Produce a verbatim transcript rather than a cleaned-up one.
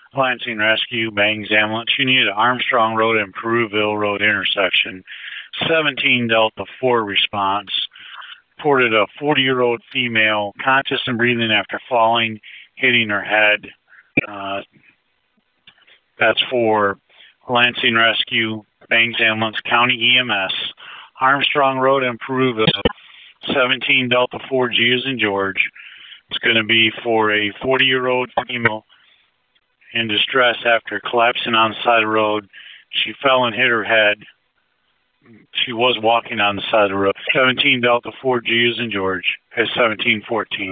Lansing Rescue, Bangs Ambulance. You need Armstrong Road and Peruville Road intersection. seventeen Delta four response. Reported a forty-year-old female conscious and breathing after falling, hitting her head. Uh, that's for Lansing Rescue, Bangs Ambulance, County E M S. Armstrong Road and Peruville. seventeen Delta four G as in George. It's going to be for a forty-year-old female in distress after collapsing on the side of the road. She fell and hit her head. She was walking on the side of the road. seventeen Delta four G as in George. At seventeen fourteen.